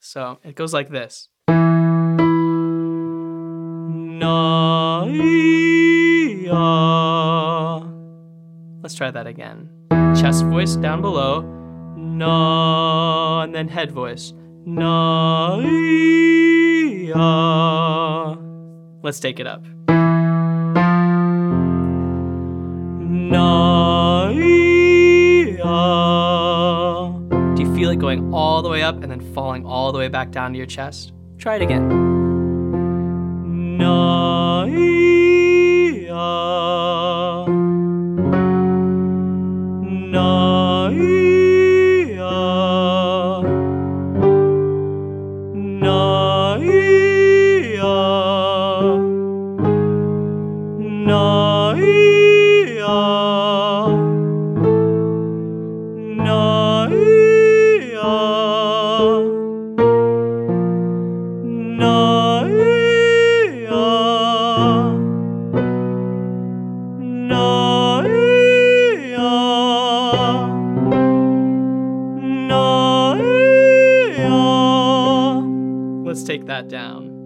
So it goes like this. Na-ia. Let's try that again. Chest voice down below. Na, and then head voice. Na-ia. Let's take it up. Na-ia. Do you feel it going all the way up and then falling all the way back down to your chest? Try it again. Na-ia. Na-ia. Na-ia. Na-ia. Na-ia. Na-ia. Na-ia. Na-ia. Let's take that down.